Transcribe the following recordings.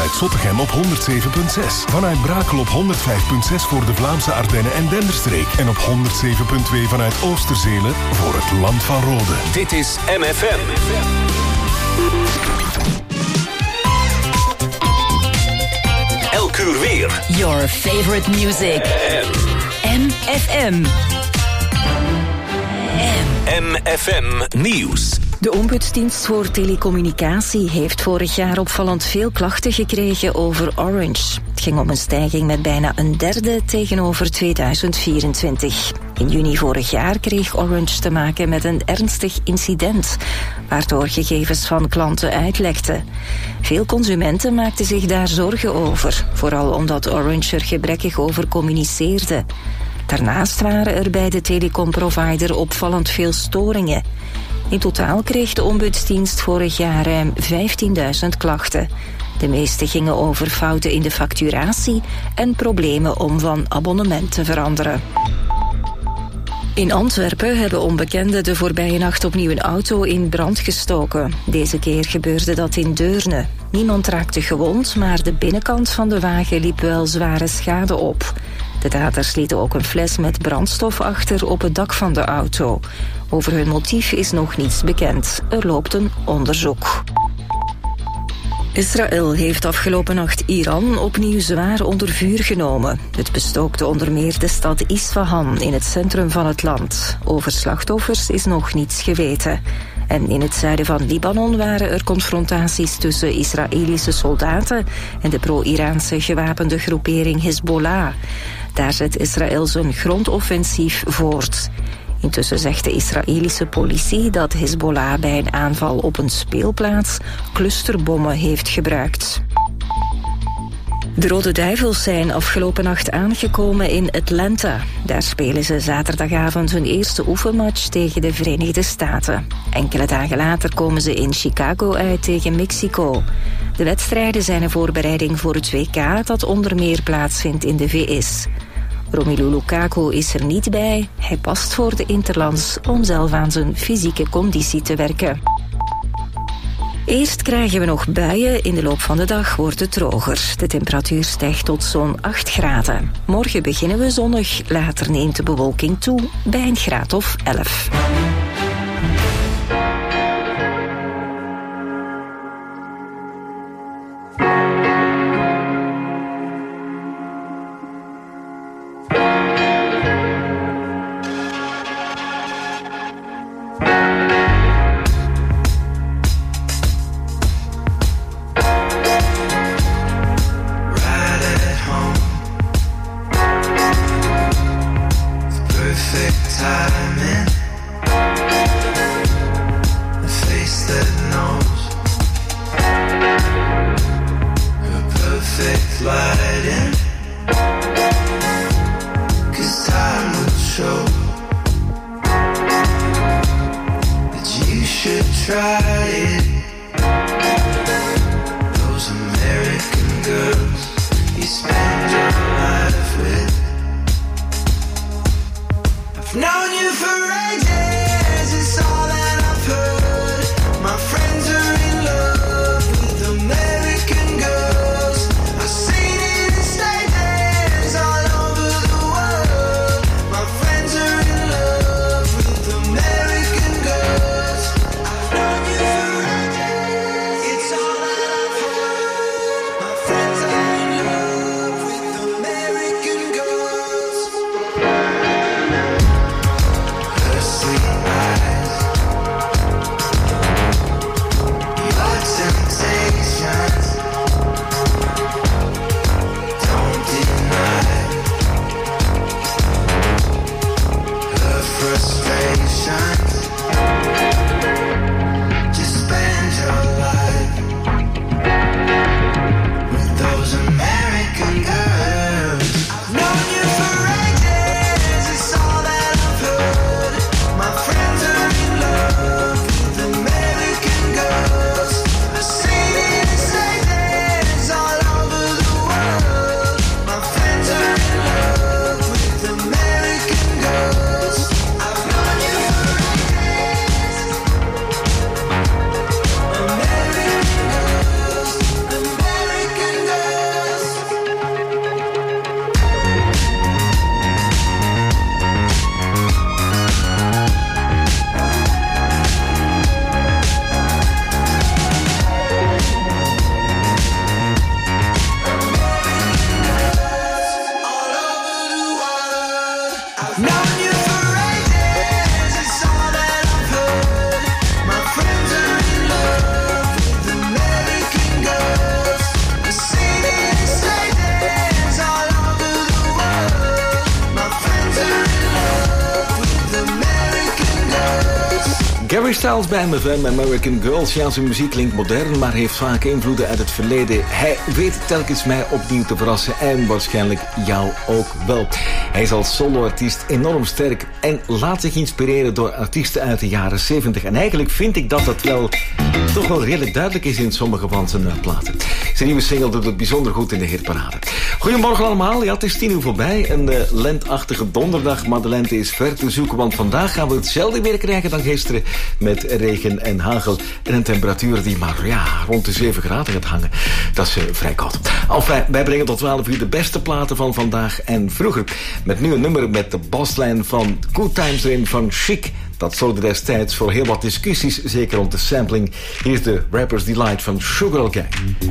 vanuit Zottegem op 107.6. Vanuit Brakel op 105.6 voor de Vlaamse Ardennen en Denderstreek. En op 107.2 vanuit Oosterzelen voor het Land van Rode. Dit is MFM. Elk uur weer. Your favorite music. MFM. MFM Nieuws. De Ombudsdienst voor Telecommunicatie heeft vorig jaar opvallend veel klachten gekregen over Orange. Het ging om een stijging met bijna een derde tegenover 2024. In juni vorig jaar kreeg Orange te maken met een ernstig incident, waardoor gegevens van klanten uitlekten. Veel consumenten maakten zich daar zorgen over, vooral omdat Orange er gebrekkig over communiceerde. Daarnaast waren er bij de telecomprovider opvallend veel storingen. In totaal kreeg de Ombudsdienst vorig jaar ruim 15.000 klachten. De meeste gingen over fouten in de facturatie en problemen om van abonnement te veranderen. In Antwerpen hebben onbekenden de voorbije nacht opnieuw een auto in brand gestoken. Deze keer gebeurde dat in Deurne. Niemand raakte gewond, maar de binnenkant van de wagen liep wel zware schade op. De daders lieten ook een fles met brandstof achter op het dak van de auto. Over hun motief is nog niets bekend. Er loopt een onderzoek. Israël heeft afgelopen nacht Iran opnieuw zwaar onder vuur genomen. Het bestookte onder meer de stad Isfahan in het centrum van het land. Over slachtoffers is nog niets geweten. En in het zuiden van Libanon waren er confrontaties tussen Israëlische soldaten en de pro-Iraanse gewapende groepering Hezbollah. Daar zet Israël zijn grondoffensief voort. Intussen zegt de Israëlische politie dat Hezbollah bij een aanval op een speelplaats clusterbommen heeft gebruikt. De Rode Duivels zijn afgelopen nacht aangekomen in Atlanta. Daar spelen ze zaterdagavond hun eerste oefenmatch tegen de Verenigde Staten. Enkele dagen later komen ze in Chicago uit tegen Mexico. De wedstrijden zijn een voorbereiding voor het WK dat onder meer plaatsvindt in de VS. Romelu Lukaku is er niet bij. Hij past voor de interlands om zelf aan zijn fysieke conditie te werken. Eerst krijgen we nog buien. In de loop van de dag wordt het droger. De temperatuur stijgt tot zo'n 8 graden. Morgen beginnen we zonnig. Later neemt de bewolking toe bij een graad of 11. Harry Styles bij MFM, American Girls. Ja, zijn muziek klinkt modern, maar heeft vaak invloeden uit het verleden. Hij weet telkens mij opnieuw te verrassen en waarschijnlijk jou ook wel. Hij is als soloartiest enorm sterk en laat zich inspireren door artiesten uit de jaren 70. En eigenlijk vind ik dat dat wel toch wel redelijk duidelijk is in sommige van zijn platen. Zijn nieuwe single doet het bijzonder goed in de hitparade. Goedemorgen allemaal, ja, het is 10 uur voorbij. Een lentachtige donderdag, maar de lente is ver te zoeken, want vandaag gaan we hetzelfde weer krijgen dan gisteren met regen en hagel en een temperatuur die maar rond de 7 graden gaat hangen. Dat is vrij koud. Enfin, wij brengen tot 12 uur de beste platen van vandaag en vroeger. Met nu een nummer met de basslijn van Good Times erin van Chic. Dat zorgde destijds voor heel wat discussies, zeker rond de sampling. Hier is de Rapper's Delight van Sugar Hill Gang.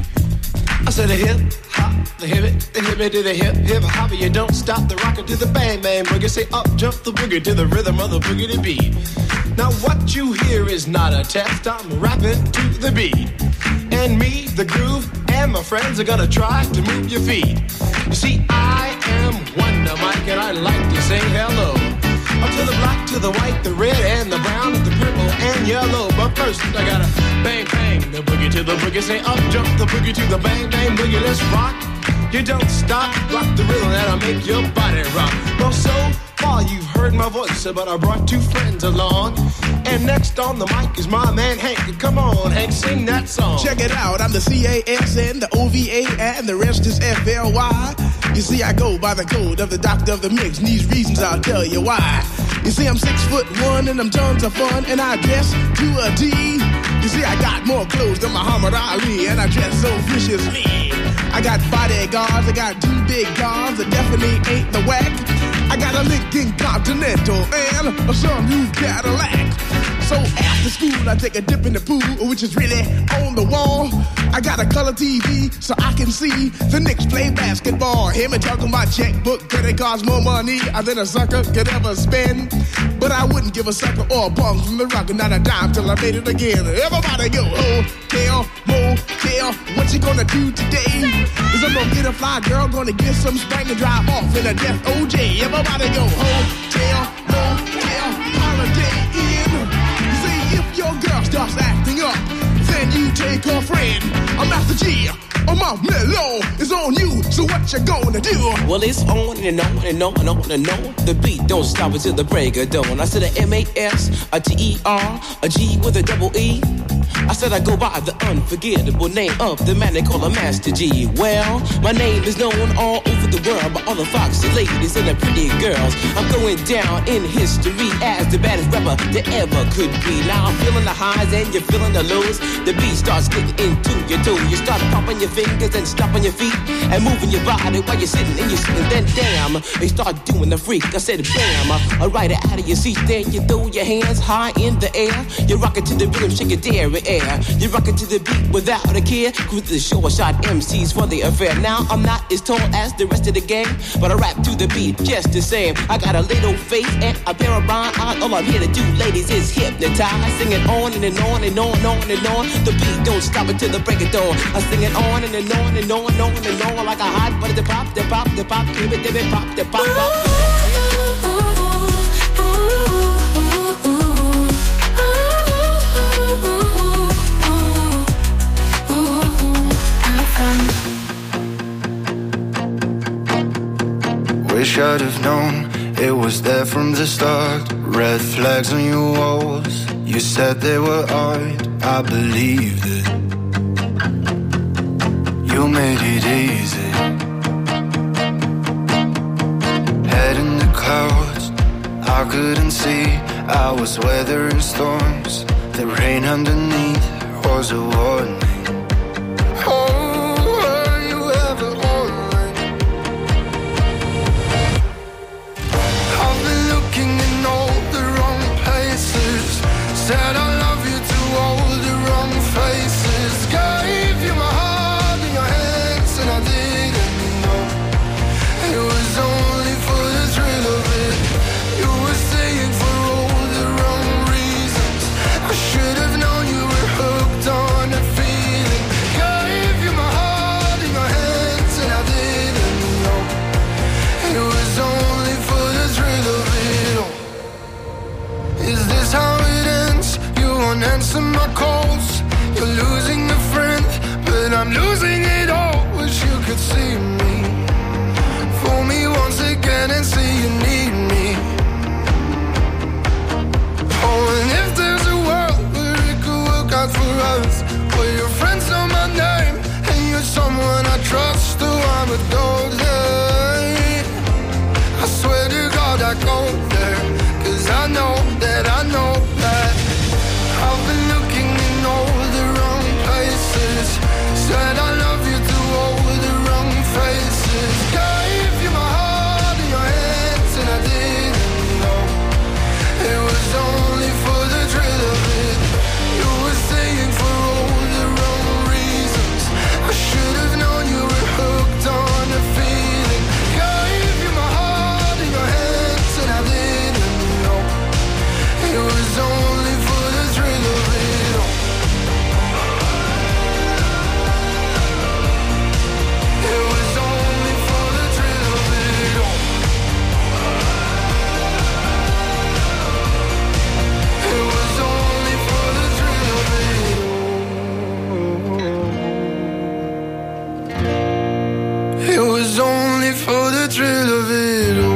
I said the hip hop, the hip it to the hip hop. You don't stop the rocker to the bang bang boogie. Say up jump the boogie to the rhythm of the boogie to beat. Now what you hear is not a test. I'm rapping to the beat, and me, the groove, and my friends are gonna try to move your feet. You see, I am Wonder Mike, and I like to say hello to the black, to the white, the red, and the brown, and the purple, and yellow. But first, I gotta bang, bang, the boogie to the boogie. Say up, jump the boogie to the bang, bang, boogie. Let's rock. You don't stop, rock the rhythm that'll make your body rock. Well, so far you've heard my voice, but I brought two friends along. And next on the mic is my man Hank. Come on, Hank, sing that song. Check it out, I'm the CASN, the OVA, and the rest is FLY. You see, I go by the code of the doctor of the mix, and these reasons I'll tell you why. You see, I'm 6'1" and I'm tons of fun, and I dress to a D. You see, I got more clothes than Muhammad Ali, and I dress so viciously. I got bodyguards, I got two big guns that definitely ain't the whack. I got a Lincoln Continental and a sunroof Cadillac. So after school, I take a dip in the pool, which is really on the wall. I got a color TV so I can see the Knicks play basketball. Hear me talking about checkbook, cause it costs more money than a sucker could ever spend. But I wouldn't give a sucker or a bum from the rock, not a dime till I made it again. Everybody go, hotel, motel, what you gonna do today? Is I'm gonna get a fly girl, gonna get some spank and drive off in a death OJ. Everybody go, hotel, motel, holiday inn. You see, if your girl starts acting up, then you take her friend. I'm Master G, my mellow is on you, so what you gonna do? Well, it's on and on and on and on and on. The beat don't stop until the break of dawn. I said a M-A-S, a T-E-R, a G with a double E. I said I go by the unforgettable name of the man they call a Master G. Well, my name is known all over the world by all the foxy ladies and the pretty girls. I'm going down in history as the baddest rapper that ever could be. Now I'm feeling the highs and you're feeling the lows. The beat starts getting into your toe. You start popping your fingers and stomping your feet and moving your body while you're sitting and you're sitting. Then damn, they start doing the freak. I said bam, I ride it out of your seat. Then you throw your hands high in the air. You rock it to the rhythm, shake your dairy air. You rock it to the beat without a care. Cruise the short shot MCs for the affair. Now I'm not as tall as the rest of the gang, but I rap to the beat just the same. I got a little face and a pair of rhyme eyes. All I'm here to do, ladies, is hypnotize. Singing on and on and on and on and on. The beat don't stop until the break of dawn. I sing it on and on and on and on and on like a hot butter. The pop, the pop, the pop, give it, pop, the pop, pop. Wish I'd have known it was there from the start. Red flags on your walls. You said they were art. I believed it. You made it easy. Head in the clouds, I couldn't see. I was weathering storms. The rain underneath was a warning. Said I love you to all the wrong faces. Gave you my heart in your hands and I didn't know. It was only for the thrill of it. You were staying for all the wrong reasons. I should have known you were hooked on the feeling. You're losing a friend, but I'm losing it all. Wish you could see me. Fool me once again and see you need me. Oh, and if there's a world where it could work out for us, where your friends know my name and you're someone I trust, oh, I would go there. I swear to God I go there, 'cause I know that I've been looking in all the wrong places. Said I love you to all the wrong faces. Gave you my heart in your hands and I didn't know. It was only for the thrill of it. You were staying for all the wrong reasons. I should have known you were hooked on a feeling. Gave you my heart in your hands and I didn't know. It was only for the thrill of it all. It was only for the thrill of it all. It was only for the thrill of it all. It was only for the thrill of it all.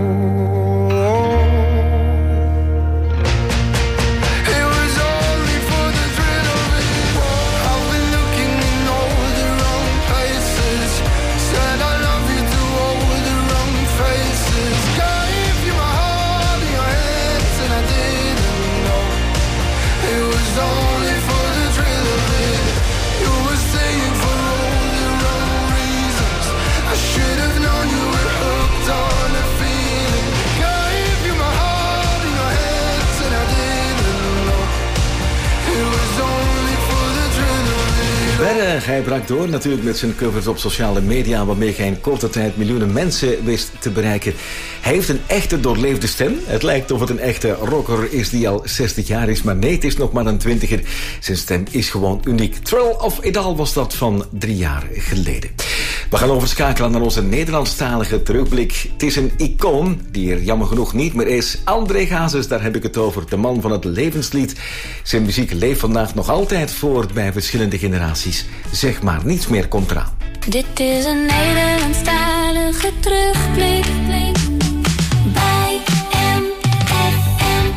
It was only for the thrill of it all. I've been looking in all the wrong places. Said I love you to all the wrong faces. Gave you my heart in your hands and I didn't know. It was only for the thrill of it. You were staying for all the wrong reasons. I should have known you were hooked on a feeling. Gave you my heart in your hands and I didn't know. It was only for the thrill of it. Berg, hij brak door natuurlijk met zijn covers op sociale media, waarmee hij in korte tijd miljoenen mensen wist te bereiken. Hij heeft een echte doorleefde stem. Het lijkt of het een echte rocker is die al 60 jaar is, maar nee, het is nog maar een 20er. Zijn stem is gewoon uniek. Thrill of It All was dat van 3 jaar geleden. We gaan overschakelen naar onze Nederlandstalige terugblik. Het is een icoon die er jammer genoeg niet meer is. André Hazes, daar heb ik het over. De man van het levenslied. Zijn muziek leeft vandaag nog altijd voort bij verschillende generaties. Zeg maar niets meer komt eraan. Dit is een Nederlandstalige terugblik bij MFM.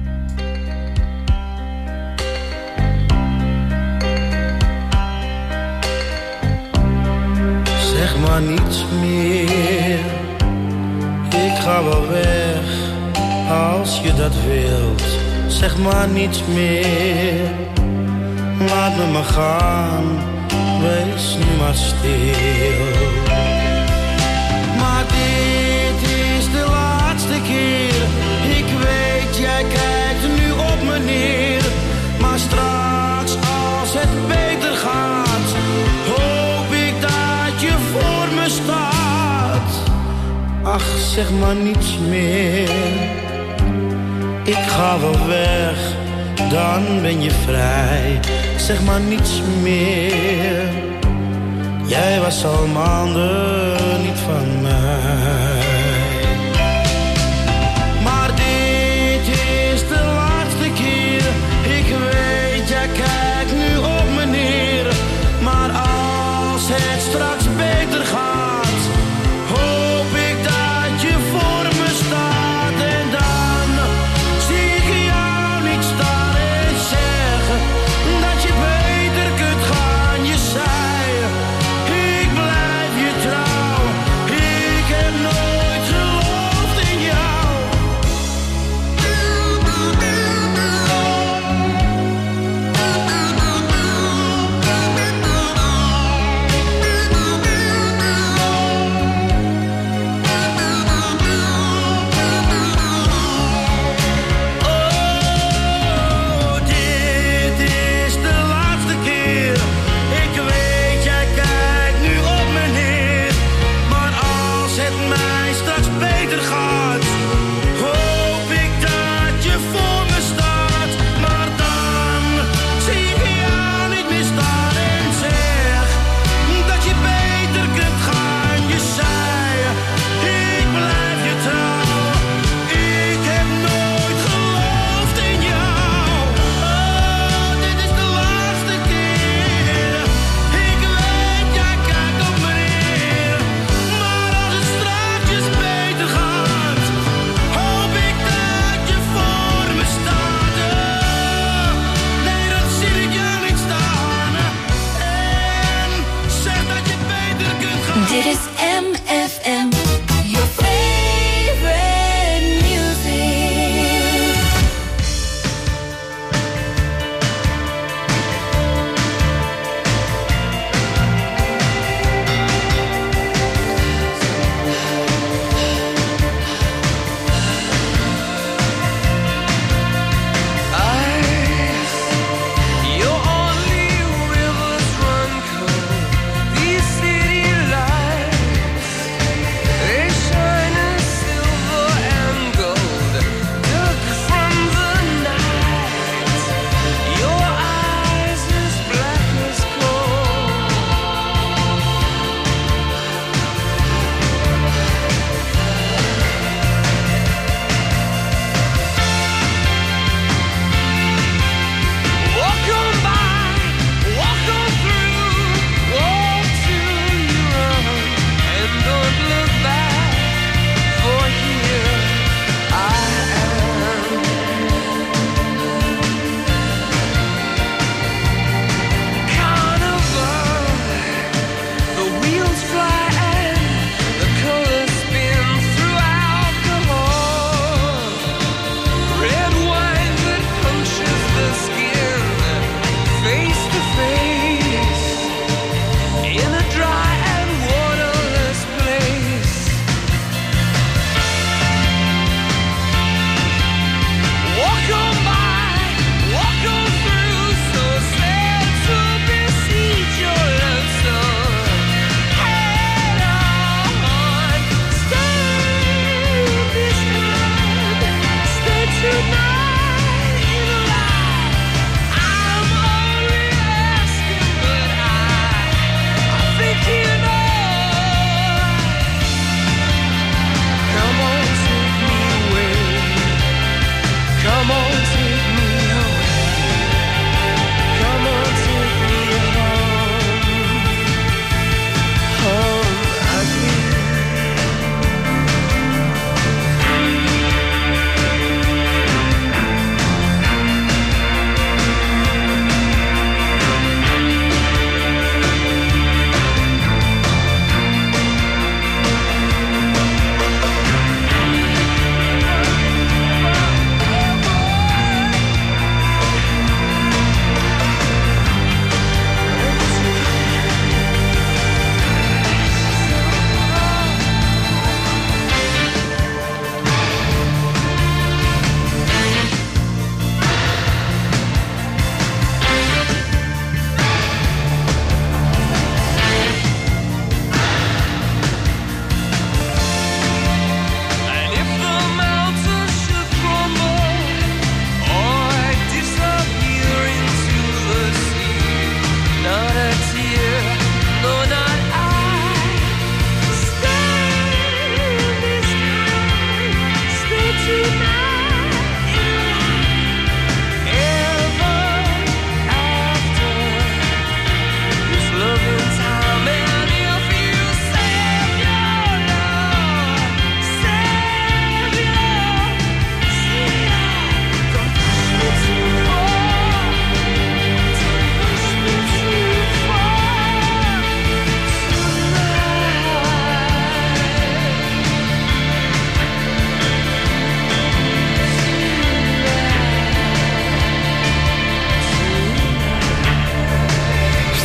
Zeg maar niets meer, ik ga wel weg als je dat wilt. Zeg maar niets meer, laat me maar gaan, wees nu maar stil. Maar dit is de laatste keer, ik weet jij kijkt nu op me neer. Maar straks als het beter gaat, hoop ik dat je voor me staat. Ach, zeg maar niets meer, ik ga wel weg, dan ben je vrij. Zeg maar niets meer, jij was al maanden niet van mij. Maar dit is de laatste keer, ik weet jij kijkt nu op me neer. Maar als het straks beter gaat, hoop ik dat je voor me staat. En dan zie ik jou niet staan en zeggen dat je beter kunt gaan. Je zei, ik blijf je trouw, ik heb nooit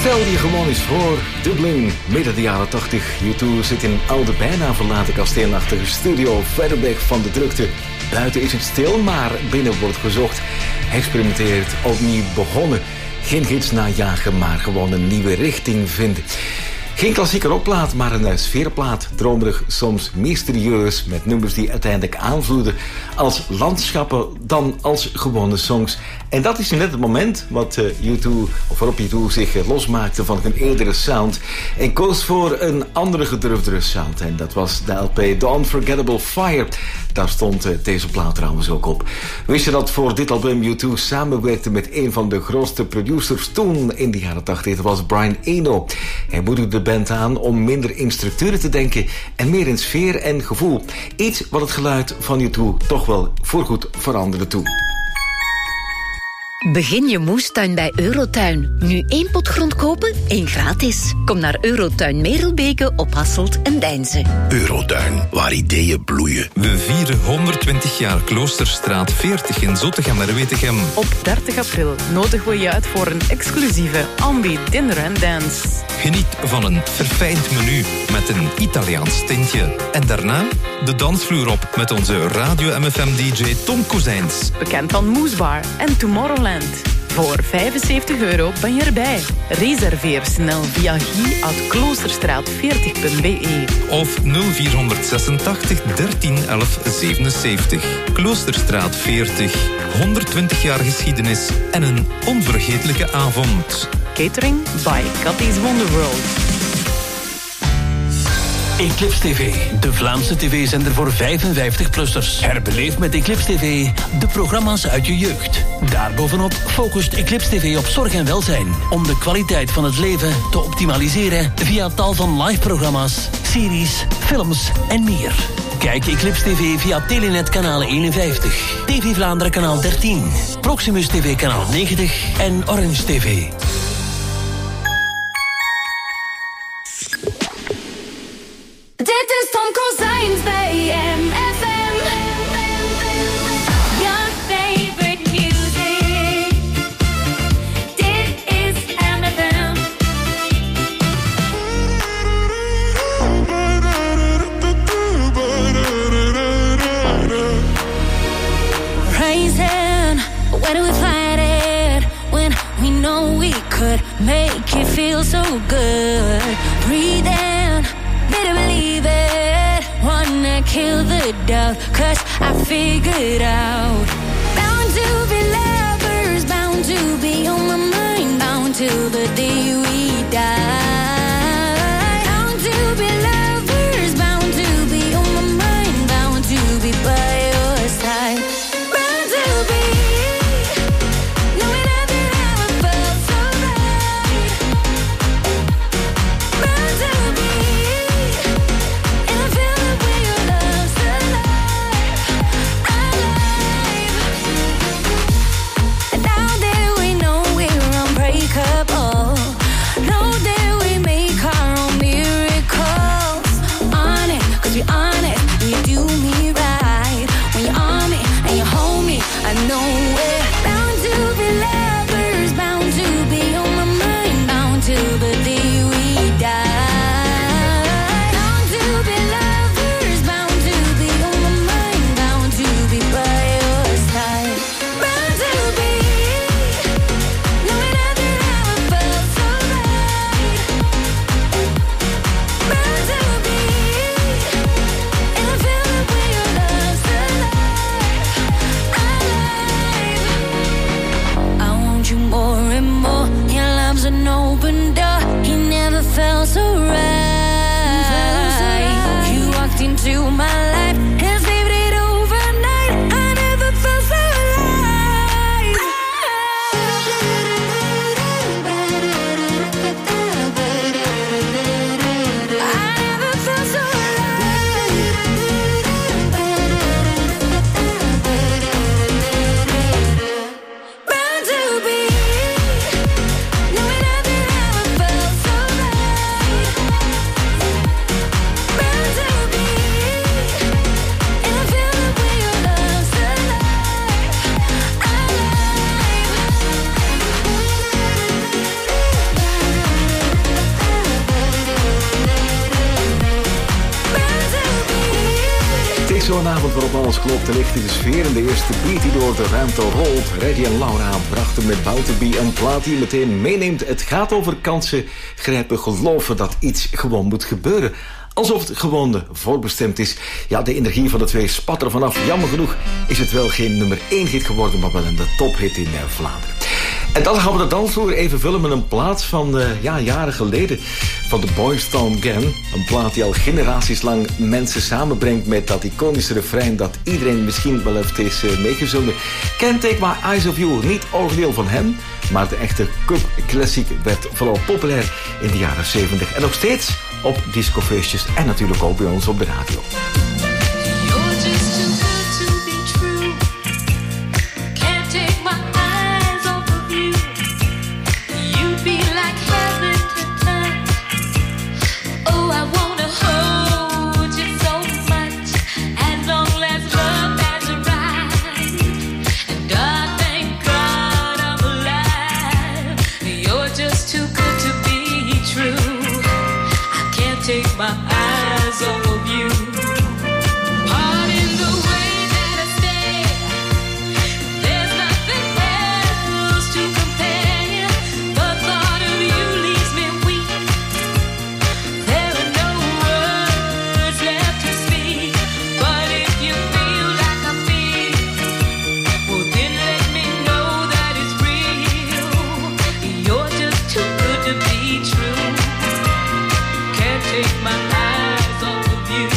Stel je gewoon eens voor, Dublin, midden de jaren 80. U2 zit in een oude, bijna verlaten kasteelachtige studio, verder weg van de drukte. Buiten is het stil, maar binnen wordt gezocht. Experimenteert, opnieuw begonnen. Geen gids najagen, maar gewoon een nieuwe richting vinden. Geen klassieke rockplaat, maar een sfeerplaat. Dromerig, soms mysterieus, met nummers die uiteindelijk aanvoelen als landschappen dan als gewone songs. En dat is net het moment wat U2, of waarop U2 zich losmaakte van hun eerdere sound en koos voor een andere gedurfdere sound. En dat was de LP The Unforgettable Fire. Daar stond deze plaat trouwens ook op. Wist je dat voor dit album U2 samenwerkte met een van de grootste producers toen in de jaren 80? Dat was Brian Eno. Hij moedigde de band aan om minder in structuren te denken en meer in sfeer en gevoel. Iets wat het geluid van U2 toch wel voorgoed veranderde toen. Begin je moestuin bij Eurotuin. Nu 1 pot grond kopen, 1 gratis. Kom naar Eurotuin Merelbeke op Hasselt en Deinze. Eurotuin, waar ideeën bloeien. We vieren 120 jaar Kloosterstraat 40 in Zottegem-Wetegem. Op 30 april nodigen we je uit voor een exclusieve Ambi Dinner and Dance. Geniet van een verfijnd menu met een Italiaans tintje. En daarna de dansvloer op met onze Radio MFM-dj Tom Kozijns. Bekend van Moesbar en Tomorrowland. Voor €75 ben je erbij. Reserveer snel via guy@kloosterstraat40.be of 0486 13 11 77. Kloosterstraat 40. 120 jaar geschiedenis en een onvergetelijke avond. Catering by Cathy's Wonderworld. Eclipse TV, de Vlaamse tv-zender voor 55-plussers. Herbeleef met Eclipse TV de programma's uit je jeugd. Daarbovenop focust Eclipse TV op zorg en welzijn, om de kwaliteit van het leven te optimaliseren via tal van live-programma's, series, films en meer. Kijk Eclipse TV via Telenet kanaal 51, TV Vlaanderen kanaal 13, Proximus TV kanaal 90 en Orange TV. Dit is Tom Kozijns bij MFM. Your favorite music. Dit is MFM. Raising, where do we find it? When we know we could make it feel so good. Breathing. Better believe it. Wanna kill the doubt, 'cause I figured out. Bound to be lovers, bound to be on my mind, bound till the day we die. Bound to be lovers, bound to be on my mind, bound to be by your side. Bound to be knowing I've never felt so right. Bound to be. zo'n avond waarop alles klopt en ligt in de sfeer. En de eerste beat die door de ruimte rolt. Reddy en Laura brachten met Bouterby een plaat die meteen meeneemt. Het gaat over kansen grijpen, geloven dat iets gewoon moet gebeuren. Alsof het gewoon voorbestemd is. Ja, de energie van de twee spat er vanaf. Jammer genoeg is het wel geen nummer 1 hit geworden, maar wel een tophit in Vlaanderen. En dan gaan we de dansvloer even vullen met een plaat van jaren geleden. Van de Boys Town Gang. Een plaat die al generaties lang mensen samenbrengt met dat iconische refrein dat iedereen misschien wel heeft eens meegezongen. Can't Take My Eyes Off You. Niet origineel van hem, maar de echte Cub Classic werd vooral populair in de jaren 70. En nog steeds op discofeestjes en natuurlijk ook bij ons op de radio. Take my eyes off you. Pardon the way that I stay. There's nothing else to compare. The thought of you leaves me weak. There are no words left to speak. But if you feel like I feel, well then let me know that it's real. You're just too good to be true. Take my eyes off of you.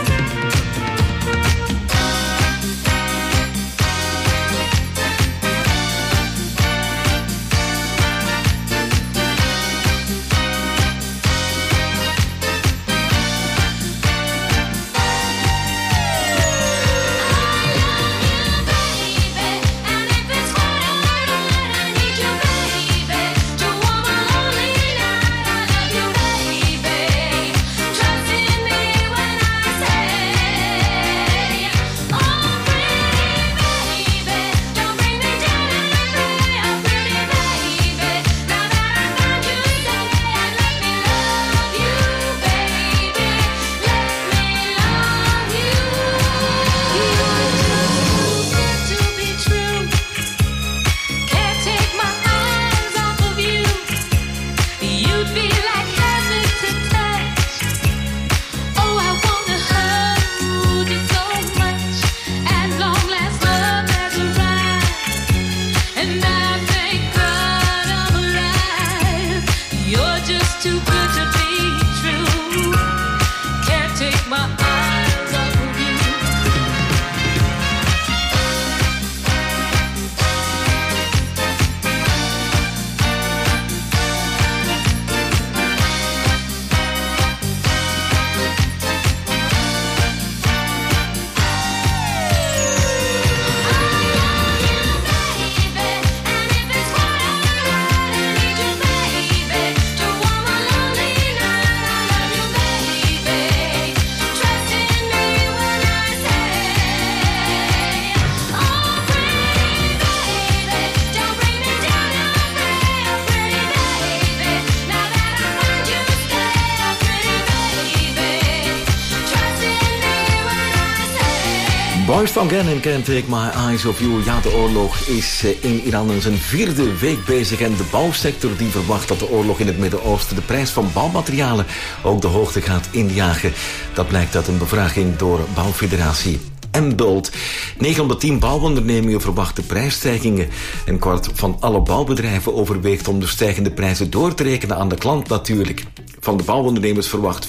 Boys Town Gang en Can't Take My Eyes Off You. Ja, de oorlog is in Iran in zijn 4e week bezig. En de bouwsector die verwacht dat de oorlog in het Midden-Oosten de prijs van bouwmaterialen ook de hoogte gaat injagen. Dat blijkt uit een bevraging door Bouwfederatie Mbult. 9 op de 10 bouwondernemingen verwachten prijsstijgingen. Een kwart van alle bouwbedrijven overweegt om de stijgende prijzen door te rekenen aan de klant natuurlijk. Van de bouwondernemers verwacht 35%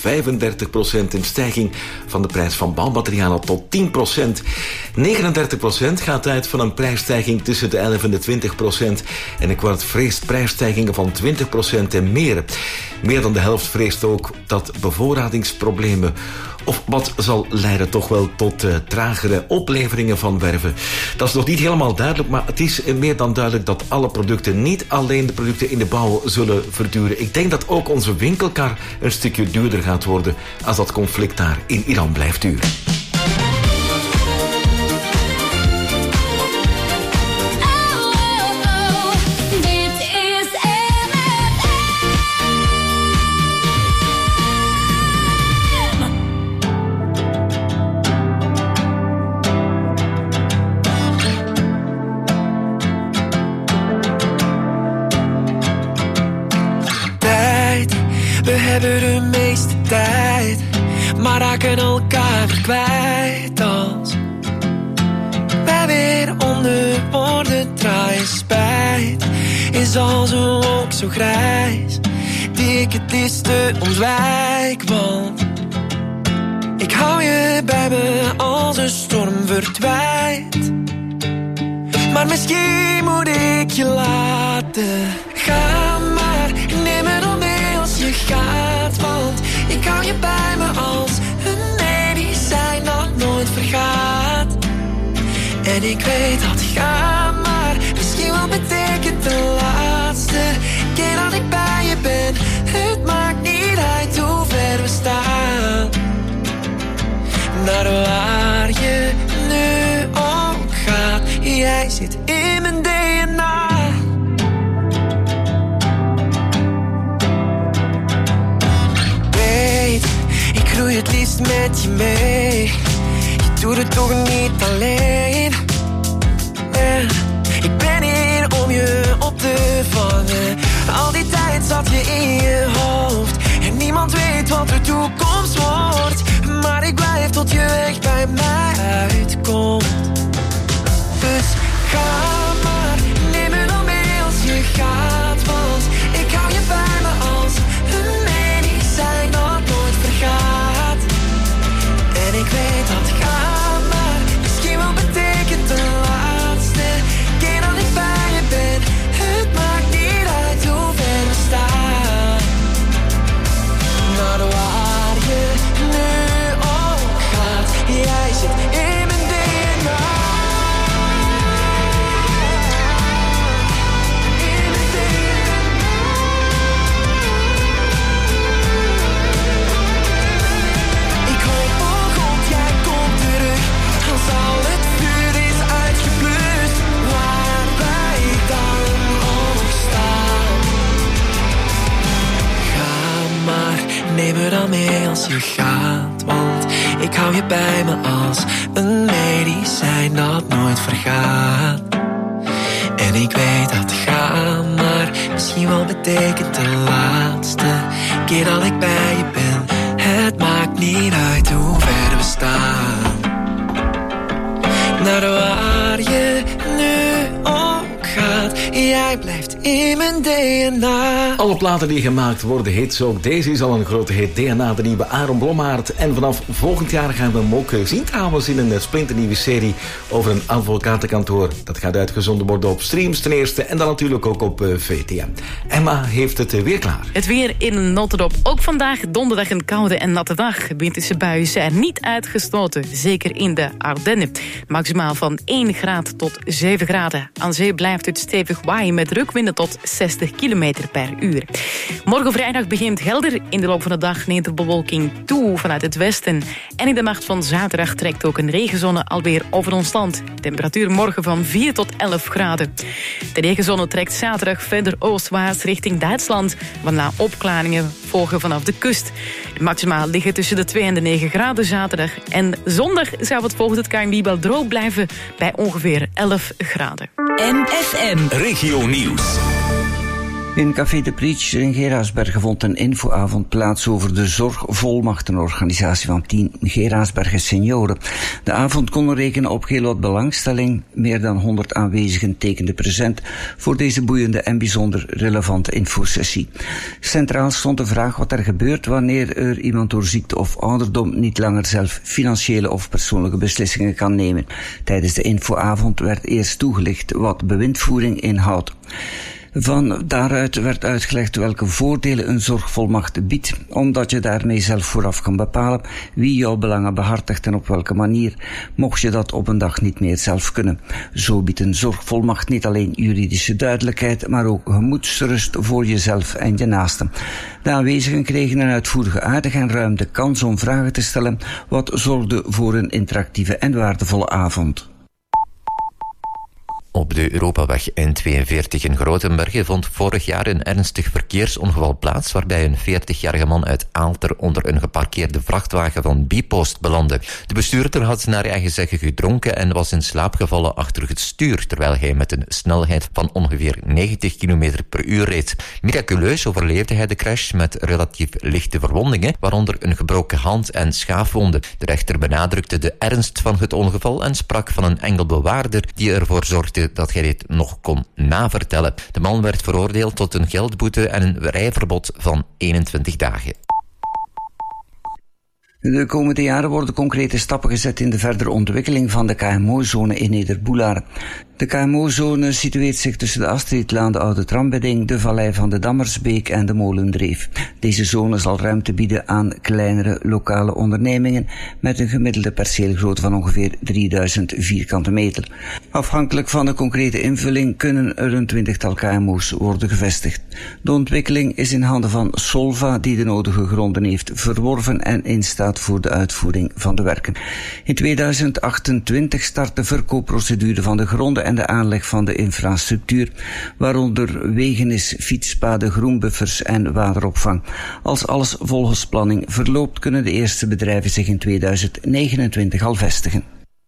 een stijging van de prijs van bouwmaterialen tot 10%. 39% gaat uit van een prijsstijging tussen de 11 en de 20%. En een kwart vreest prijsstijgingen van 20% en meer. Meer dan de helft vreest ook dat bevoorradingsproblemen, of wat zal leiden toch wel tot tragere opleveringen van werven. Dat is nog niet helemaal duidelijk, maar het is meer dan duidelijk dat alle producten, niet alleen de producten in de bouw, zullen verduren. Ik denk dat ook onze winkelkar een stukje duurder gaat worden als dat conflict daar in Iran blijft duren. hebben de meeste tijd, maar raken elkaar weer kwijt als wij weer onder woorden draaien. Spijt is als een wolk zo grijs die ik het liefste ontwijk, want ik hou je bij me als een storm verdwijnt. Maar misschien moet ik je laten gaan, maar neem me dan mee als je gaat, want ik hou je bij me als een medicijn dat nooit vergaat. En ik weet dat gaan, maar misschien wel betekent de laatste keer dat ik bij je ben. Het maakt niet uit hoe ver we staan, naar waar je nu ook gaat. Jij zit in mijn DNA. Weet, ik groei het liefst met je mee. Je doet het toch niet alleen. Ik ben hier om je op te vangen. Al die tijd zat je in je hoofd en niemand weet wat de toekomst wordt. Maar ik blijf tot je weg bij mij uitkomt. Dus ga maar, neem me dan mee als je gaat, want ik hou je bij me als een medicijn dat nooit vergaat. En ik weet dat ga maar misschien wel betekent de laatste keer dat ik bij je ben. Het maakt niet uit hoe ver we staan, naar waar je nu ook gaat. Jij zit in mijn DNA. Ik hoop oh God, jij komt terug als al het vuur is uitgeblust, waar wij dan ook staan. Ga maar, neem me dan mee als je gaat, want ik hou je bij me als een medicijn dat nooit vergaat. En ik weet dat gaan maar misschien wel betekent de laatste keer dat ik bij je ben. Het maakt niet uit hoe ver we staan, naar waar je nu ook gaat. Jij blijft in mijn DNA. Alle platen die gemaakt worden hits ook. Deze is al een grote hit. DNA, de nieuwe Aaron Blommaert. En vanaf volgend jaar gaan we hem ook zien trouwens in een splinternieuwe serie over een advocatenkantoor. Dat gaat uitgezonden worden op Streams ten eerste en dan natuurlijk ook op VTM. Emma heeft het weer klaar. Het weer in een notendop. Ook vandaag donderdag een koude en natte dag. Winterse buien zijn niet uitgesloten. Zeker in de Ardennen. Maximaal van 1 graad tot 7 graden. Aan zee blijft het stevig waaien met drukwinden tot 60 km per uur. Morgen vrijdag begint helder. In de loop van de dag neemt de bewolking toe vanuit het westen. En in de nacht van zaterdag trekt ook een regenzone alweer over ons land. Temperatuur morgen van 4 tot 11 graden. De regenzone trekt zaterdag verder oostwaarts richting Duitsland, waarna opklaringen volgen vanaf de kust. De maximaal liggen tussen de 2 en de 9 graden zaterdag. En zondag zou het volgens het KNMI wel droog blijven bij ongeveer 11 graden. MFM Regio Nieuws. In Café de Preach in Geraardsbergen vond een infoavond plaats over de Zorgvolmacht, een organisatie van 10 Geraardsbergen senioren. De avond kon rekenen op heel wat belangstelling. Meer dan 100 aanwezigen tekenden present voor deze boeiende en bijzonder relevante infosessie. Centraal stond de vraag wat er gebeurt wanneer er iemand door ziekte of ouderdom niet langer zelf financiële of persoonlijke beslissingen kan nemen. Tijdens de infoavond werd eerst toegelicht wat bewindvoering inhoudt. Van daaruit werd uitgelegd welke voordelen een zorgvolmacht biedt, omdat je daarmee zelf vooraf kan bepalen wie jouw belangen behartigt en op welke manier, mocht je dat op een dag niet meer zelf kunnen. Zo biedt een zorgvolmacht niet alleen juridische duidelijkheid, maar ook gemoedsrust voor jezelf en je naasten. De aanwezigen kregen een uitvoerige uitleg en ruim de kans om vragen te stellen, wat zorgde voor een interactieve en waardevolle avond. Op de Europaweg N42 in Grotenbergen vond vorig jaar een ernstig verkeersongeval plaats waarbij een 40-jarige man uit Aalter onder een geparkeerde vrachtwagen van Bipost belandde. De bestuurder had naar eigen zeggen gedronken en was in slaap gevallen achter het stuur, terwijl hij met een snelheid van ongeveer 90 km per uur reed. Miraculeus overleefde hij de crash met relatief lichte verwondingen, waaronder een gebroken hand en schaafwonden. De rechter benadrukte de ernst van het ongeval en sprak van een engelbewaarder die ervoor zorgde dat hij dit nog kon navertellen. De man werd veroordeeld tot een geldboete en een rijverbod van 21 dagen. De komende jaren worden concrete stappen gezet in de verdere ontwikkeling van de KMO-zone in Nederboelaar. De KMO-zone situeert zich tussen de Astridlaan, de Oude Trambedding, de Vallei van de Dammersbeek en de Molendreef. Deze zone zal ruimte bieden aan kleinere lokale ondernemingen met een gemiddelde perceelgrootte van ongeveer 3000 vierkante meter. Afhankelijk van de concrete invulling kunnen er een 20-tal KMO's worden gevestigd. De ontwikkeling is in handen van Solva, die de nodige gronden heeft verworven en instaat voor de uitvoering van de werken. In 2028 start de verkoopprocedure van de gronden en de aanleg van de infrastructuur, waaronder wegenis, fietspaden, groenbuffers en wateropvang. Als alles volgens planning verloopt, kunnen de eerste bedrijven zich in 2029 al vestigen.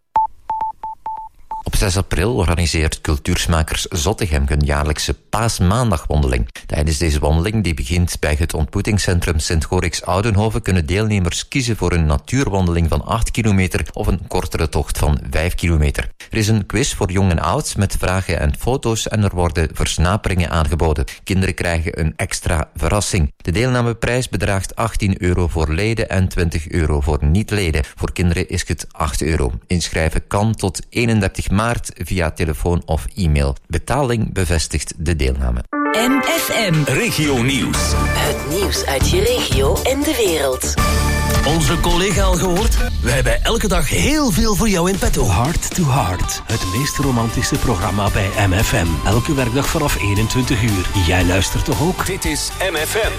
Op 6 april organiseert Cultuursmakers Zottegem een jaarlijkse Paasmaandagwandeling. Tijdens deze wandeling, die begint bij het ontmoetingscentrum Sint-Gorix-Oudenhoven, kunnen deelnemers kiezen voor een natuurwandeling van 8 kilometer of een kortere tocht van 5 kilometer. Er is een quiz voor jong en oud met vragen en foto's en er worden versnaperingen aangeboden. Kinderen krijgen een extra verrassing. De deelnameprijs bedraagt €18 voor leden en €20 voor niet-leden. Voor kinderen is het €8. Inschrijven kan tot 31 maart via telefoon of e-mail. Betaling bevestigt de deelname. MFM Regio Nieuws. Het nieuws uit je regio en de wereld. Onze collega al gehoord? Wij hebben elke dag heel veel voor jou in petto. Heart to Heart, het meest romantische programma bij MFM. Elke werkdag vanaf 21 uur. Jij luistert toch ook? Dit is MFM.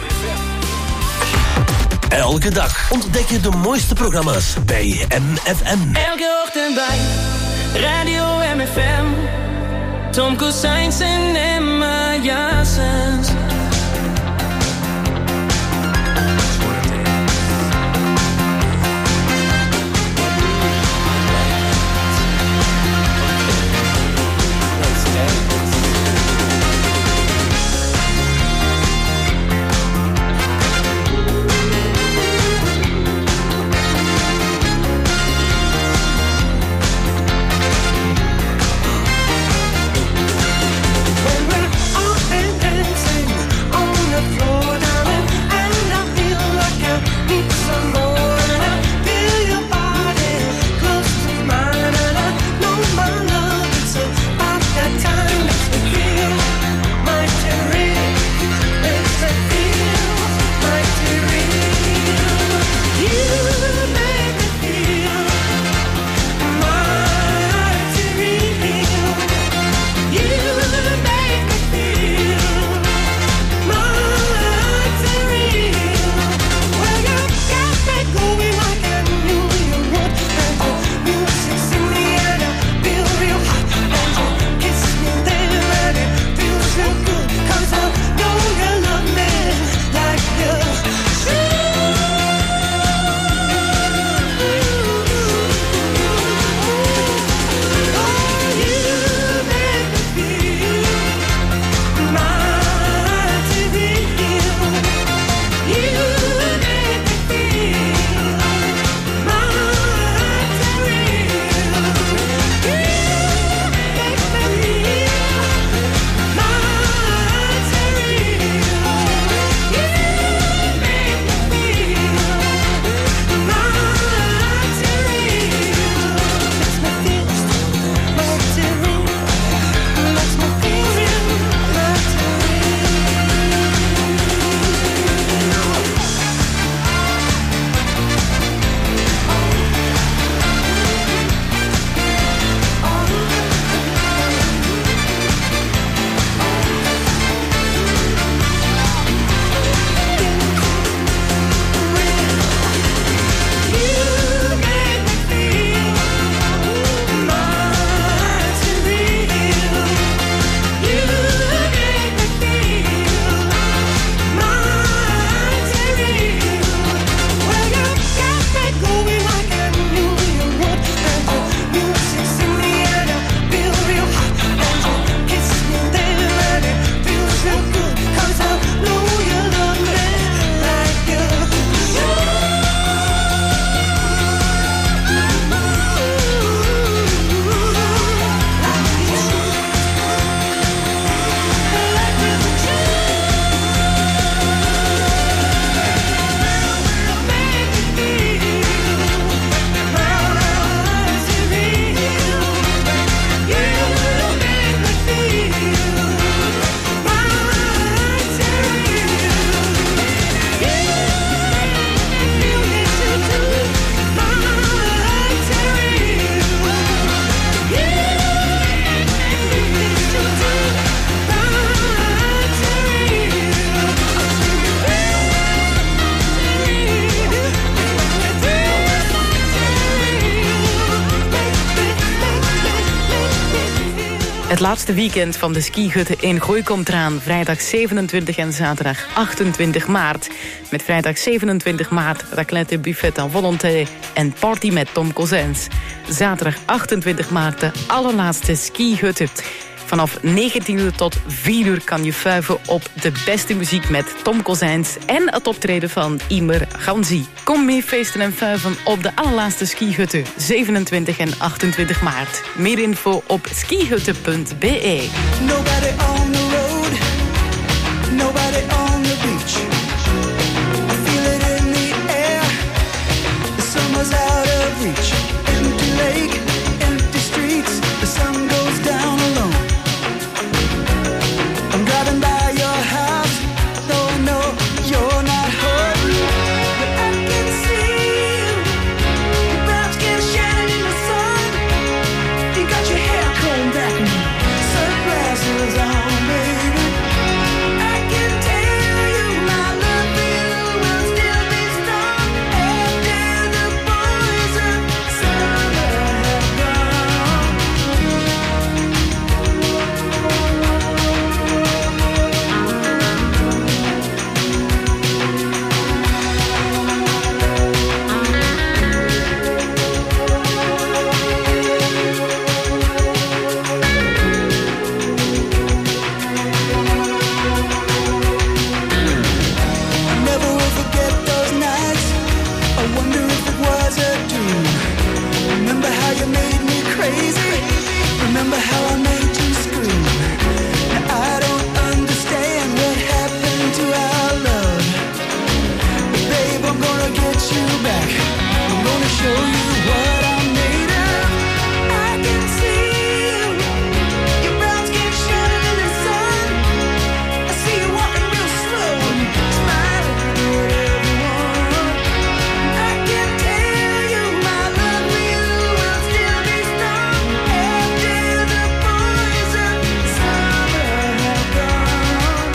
Elke dag ontdek je de mooiste programma's bij MFM. Elke ochtend bij Radio MFM. Tom Cousins en Emma Janssens. When we're all dancing Het laatste weekend van de skihutten in Gooi komt eraan. Vrijdag 27 en zaterdag 28 maart. Met vrijdag 27 maart raclette, buffet en volonté en party met Tom Cousins. Zaterdag 28 maart de allerlaatste skihutten. Vanaf 19 uur tot 4 uur kan je fuiven op de beste muziek met Tom Cousins en het optreden van Imer Ganzi. Kom mee feesten en fuiven op de allerlaatste skihutten 27 en 28 maart. Meer info op skihutten.be. Nobody on the road, nobody on the beach. I feel it in the air, the summer's out of reach. Empty lake, empty streets, the sun goes down alone. I'm driving by your house, though I know you're not home. But I can see you, your brown skin shining in the sun. You got your hair combed back and sunglasses on, baby. I can tell you my love for you will still be strong after the boys of summer have gone. I never will forget those nights. I wonder if it was a dream. Remember how you made me crazy? Remember how I made you scream? Now I don't understand what happened to our love. But babe, I'm gonna get you back. I'm gonna show you what I'm made of. I can see you, your brown skin shining in the sun. I see you walking real slow and smiling at everyone. I can tell you my love for you will still be strong after the boys of summer have gone.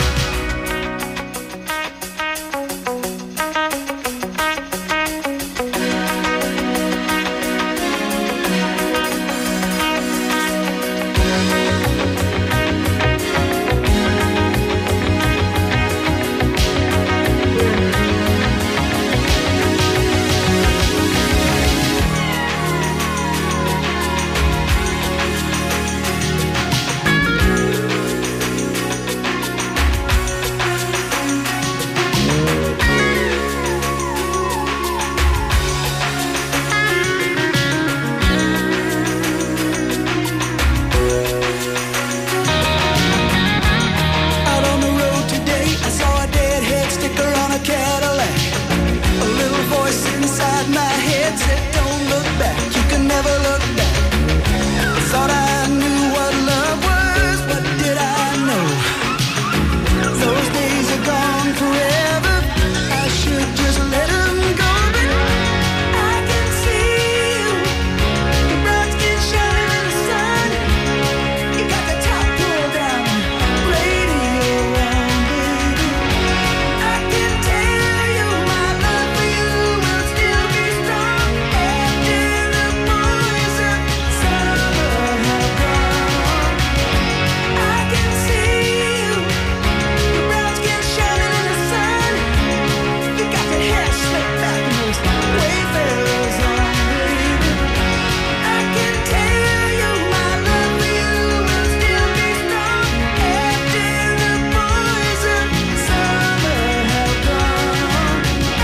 Out on the road today, I saw a deadhead sticker on a Cadillac. A little voice inside my head said, don't look back, you can never look back. I thought I knew what love was, but did I know? Those days are gone forever, I should just let them go. But I can see you, your brown skin shining in the sun. You got the top pulled down, radio on, baby. I can tell you my love for you will still be strong after the boys of summer have gone. I can see you, your brown skin shining in the sun. You got that hair slicked back and those wayfarers on, baby. I can tell you my love for you will still be strong after the boys of summer have gone.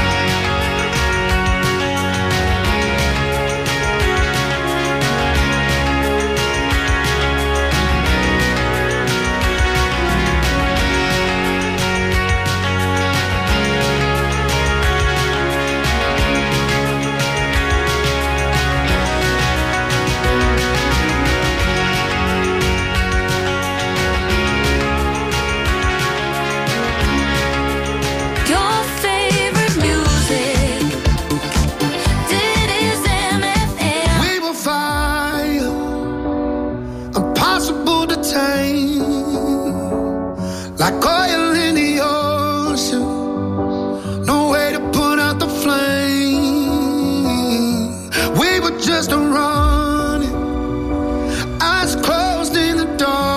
Your favorite music. Dit is MFM. We will fire, impossible to tame, like oil in the ocean. No way to put out the flame. We were just running, eyes closed in the dark.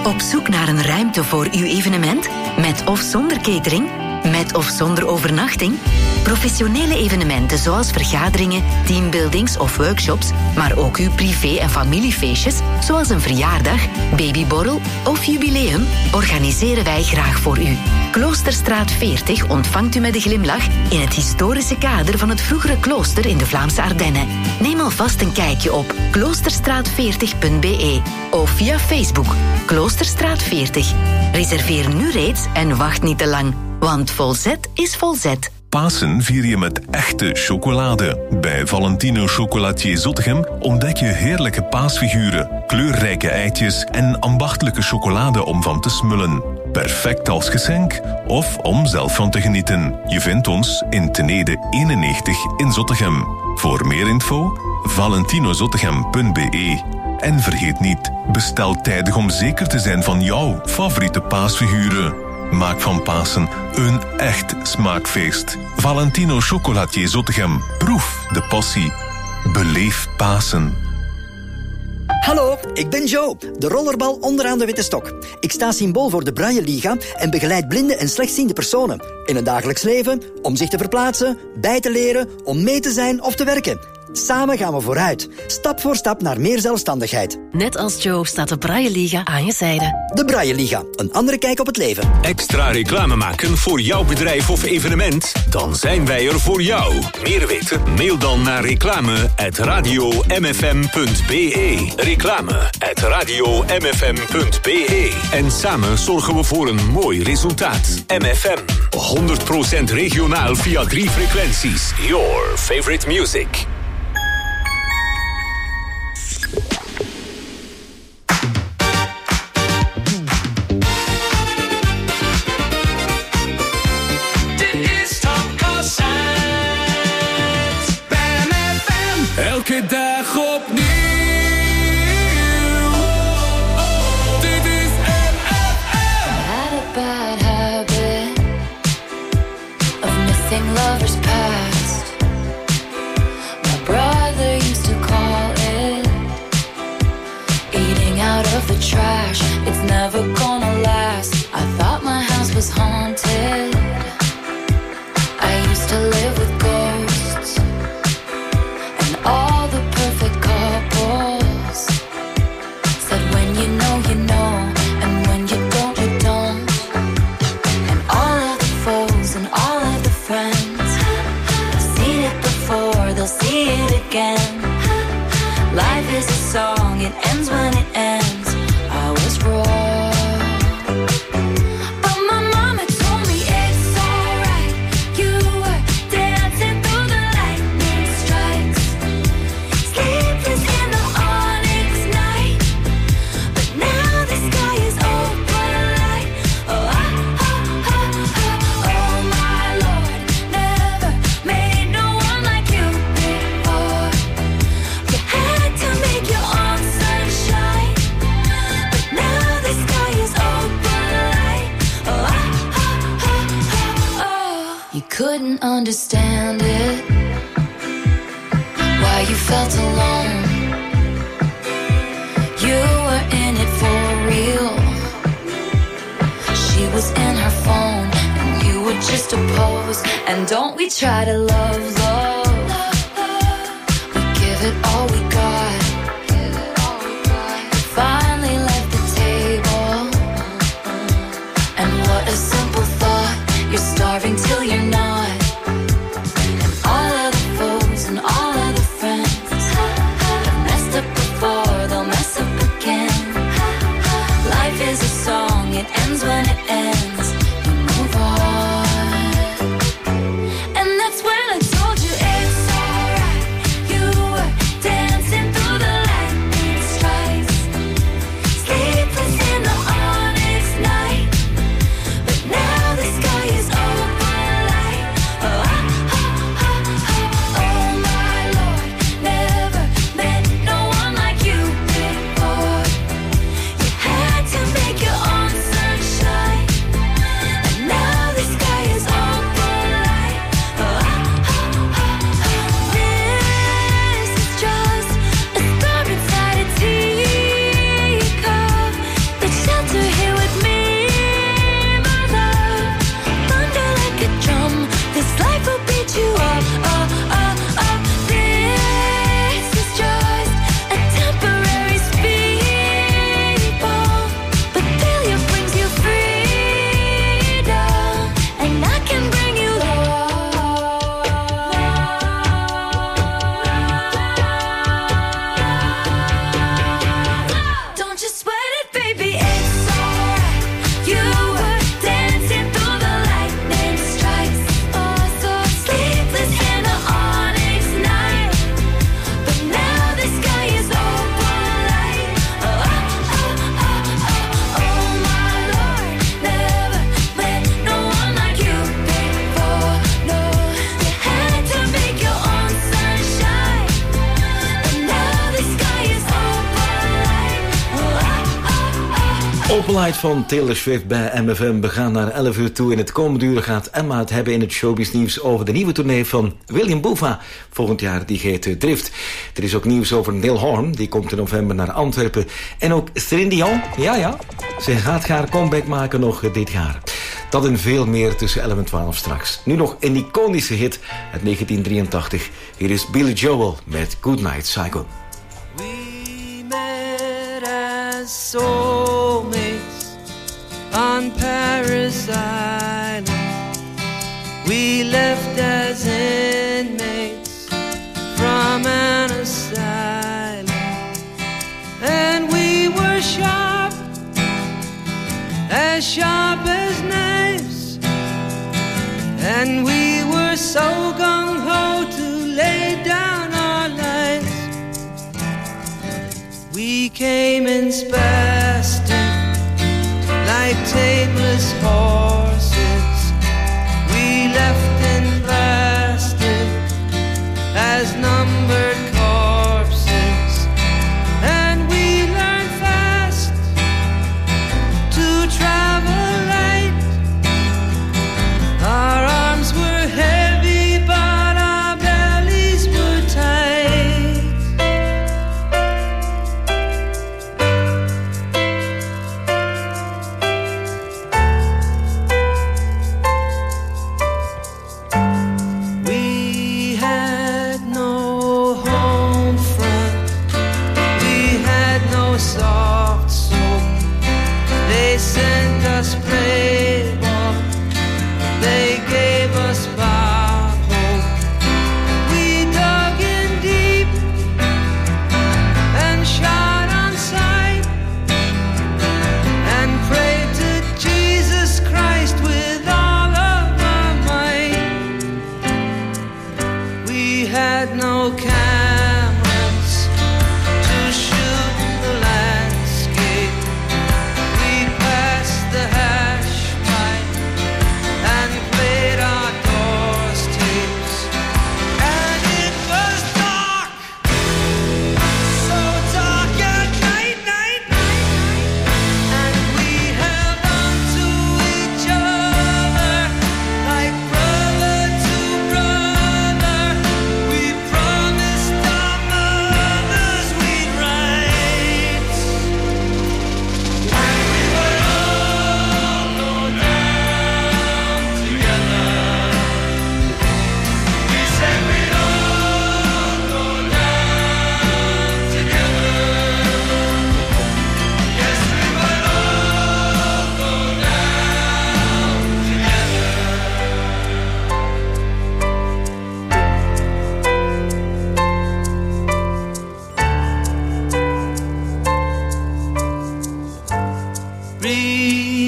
Op zoek naar een ruimte voor uw evenement? Met of zonder catering? Met of zonder overnachting? Professionele evenementen zoals vergaderingen, teambuildings of workshops, maar ook uw privé- en familiefeestjes, zoals een verjaardag, babyborrel of jubileum, organiseren wij graag voor u. Kloosterstraat 40 ontvangt u met een glimlach in het historische kader van het vroegere klooster in de Vlaamse Ardennen. Neem alvast een kijkje op kloosterstraat40.be of via Facebook Kloosterstraat 40. Reserveer nu reeds en wacht niet te lang, want Volzet is Volzet. Pasen vier je met echte chocolade. Bij Valentino Chocolatier Zottegem ontdek je heerlijke paasfiguren, kleurrijke eitjes en ambachtelijke chocolade om van te smullen. Perfect als geschenk of om zelf van te genieten. Je vindt ons in Tenede 91 in Zottegem. Voor meer info, valentinozottegem.be. En vergeet niet, bestel tijdig om zeker te zijn van jouw favoriete paasfiguren. Maak van Pasen een echt smaakfeest. Valentino Chocolatier Zottegem. Proef de passie. Beleef Pasen. Hallo, ik ben Joe, de rollerbal onderaan de witte stok. Ik sta symbool voor de Braille Liga en begeleid blinde en slechtziende personen. In het dagelijks leven, om zich te verplaatsen, bij te leren, om mee te zijn of te werken. Samen gaan we vooruit, stap voor stap naar meer zelfstandigheid. Net als Joe staat de Braille Liga aan je zijde. De Braille Liga, een andere kijk op het leven. Extra reclame maken voor jouw bedrijf of evenement? Dan zijn wij er voor jou. Meer weten? Mail dan naar reclame@radiomfm.be. Reclame@radiomfm.be. En samen zorgen we voor een mooi resultaat. MFM, 100% regionaal via 3 frequenties. Your favorite music. Elke dag opnieuw. Dit is MFM. Had a bad habit of missing lovers past. My brother used to call it eating out of the trash. It's never gonna last. I thought my house was haunted. I used to live with ghosts. All the perfect couples said when you know, and when you don't, you don't. And all of the foes and all of the friends have seen it before, they'll see it again. Life is a song, it ends when it ends. I was wrong. Couldn't understand it, why you felt alone. You were in it for real. She was in her phone and you were just a pose. And don't we try to love, we give it all we got. You finally left the table, and what a simple thought. You're starving till you're not. And all of the foes and all of the friends have messed up before, they'll mess up again. Life is a song, it ends when it ends. You move on. And that's when I told you it's alright. You were dancing through the lightning strikes, sleepless in the onyx night. But now the sky is open light. Oh, oh my Lord, never met no one like you before. You had to make your own sunshine, Open Light van Taylor Swift bij MFM. We gaan naar 11 uur toe. In het komende uur gaat Emma het hebben in het showbiz nieuws over de nieuwe tournee van William Boeva. Volgend jaar, die heet Drift. Er is ook nieuws over Neil Horn, die komt in november naar Antwerpen. En ook Céline Dion, ja, ze gaat haar comeback maken nog dit jaar. Dat en veel meer tussen 11 en 12 straks. Nu nog een iconische hit uit 1983. Hier is Billy Joel met Goodnight Psycho. Soulmates on Paris Island. We left as inmates from an asylum, and we were sharp as knives, and we were so gung-ho to lay down our lives. We came in spastic, like tameless horses. We left in plastic as numbered corpses, and we learned fast to travel light. Our arms were heavy, but our bellies were tight. Breathe.